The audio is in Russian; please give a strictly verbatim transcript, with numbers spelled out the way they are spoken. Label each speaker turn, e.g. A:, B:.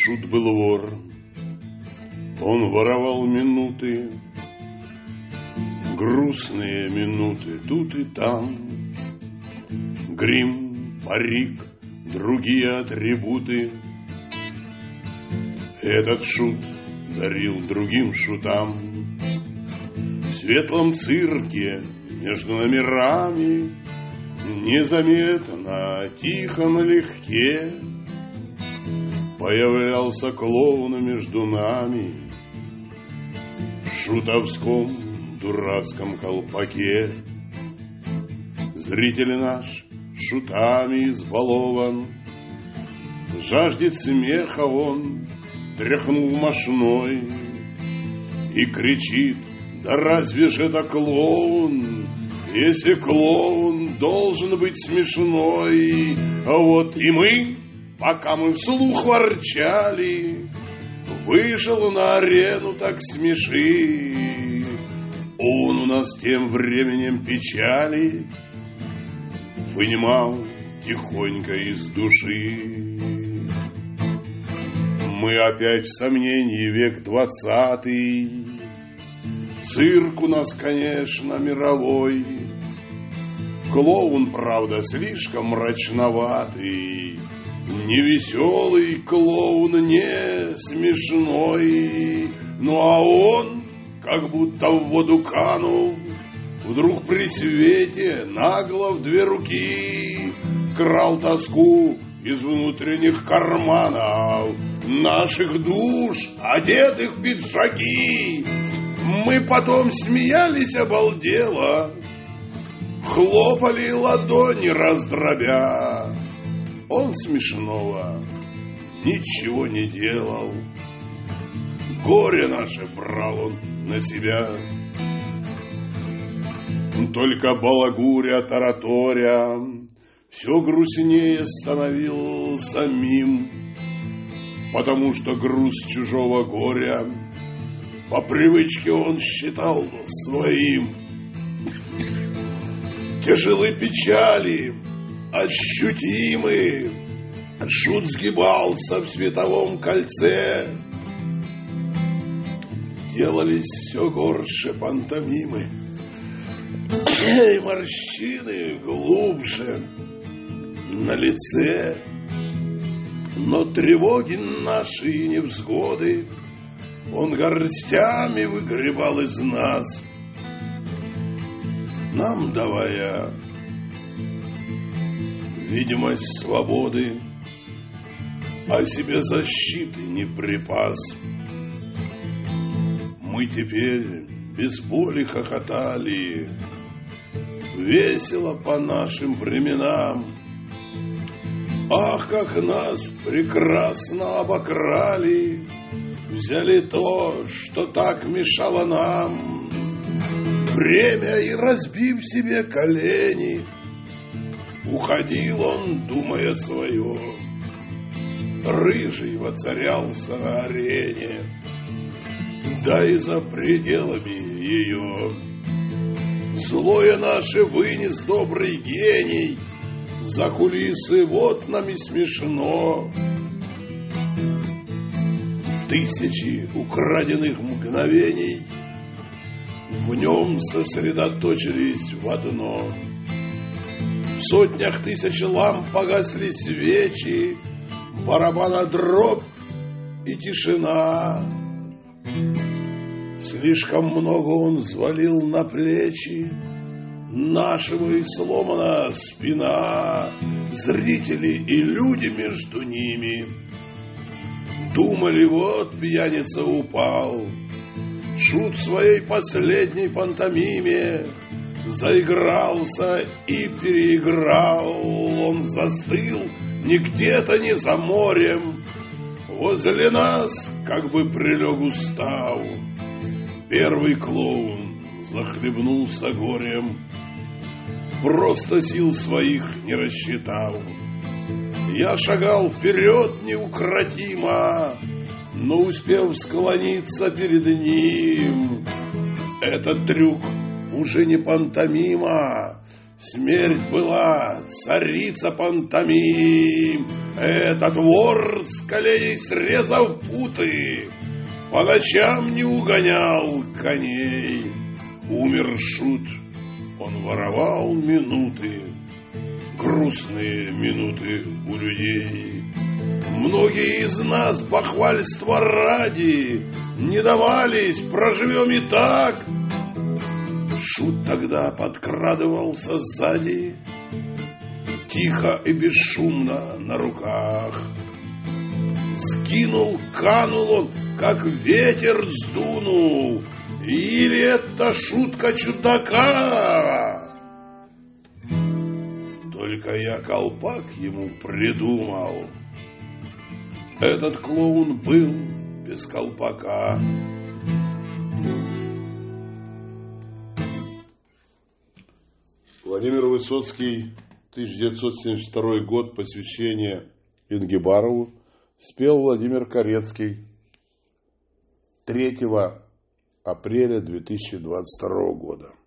A: Шут был вор, он воровал минуты, грустные минуты тут и там. Грим, парик, другие атрибуты этот шут дарил другим шутам. В светлом цирке между номерами незаметно, тихо налегке появлялся клоун между нами в шутовском дурацком колпаке. Зритель наш шутами избалован, жаждет смеха он, тряхнул мошной и кричит: да разве же это клоун, если клоун должен быть смешной? А вот и мы, пока мы вслух ворчали, вышел на арену так смеши. Он у нас тем временем печали вынимал тихонько из души. Мы опять в сомнении, век двадцатый. Цирк у нас, конечно, мировой. Клоун, правда, слишком мрачноватый. Невеселый клоун, не смешной. Ну а он, как будто в воду канул, вдруг при свете нагло в две руки крал тоску из внутренних карманов наших душ, одетых в пиджаки. Мы потом смеялись обалдело, хлопали ладони раздробя. Он смешного ничего не делал, горе наше брал он на себя. Только балагуря, тараторя, все грустнее становился мим, потому что груз чужого горя по привычке он считал своим. Тяжелы печали, ощутимы, шут сгибался в световом кольце. Делались все горше пантомимы, и морщины глубже на лице. Но тревоги наши и невзгоды он горстями выгребал из нас, нам давая видимость свободы, а себе защиты не припас. Мы теперь без боли хохотали, весело по нашим временам. Ах, как нас прекрасно обокрали, взяли то, что так мешало нам. Время, и разбив себе колени, уходил он, думая свое. Рыжий воцарялся на арене, да и за пределами ее. Злое наше вынес добрый гений за кулисы, вот нам и смешно. Тысячи украденных мгновений в нем сосредоточились в одно. В сотнях тысяч ламп погасли свечи, барабана дробь и тишина. Слишком много он взвалил на плечи нашего, и сломана спина. Зрители и люди между ними думали, вот пьяница упал. Шут в своей последней пантомиме заигрался и переиграл. Он застыл не где-то, не за морем, возле нас как бы прилег устав. Первый клоун захлебнулся горем, просто сил своих не рассчитав. Я шагал вперед неукротимо, но успев склониться перед ним. Этот трюк уже не пантомима, Смерть была царица пантомим. Этот вор с коленей срезав путы, по ночам не угонял коней. Умер шут, он воровал минуты, грустные минуты у людей. Многие из нас бахвальства ради не давались, проживем и так. Шут тогда подкрадывался сзади, тихо и бесшумно на руках. Скинул, канул он, как ветер сдунул. Или это шутка чудака? Только я колпак ему придумал. Этот клоун был без колпака. Владимир Высоцкий, тысяча девятьсот семьдесят второй год, посвящение Ингебарову, спел Владимир Корецкий третьего апреля две тысячи двадцать второго года.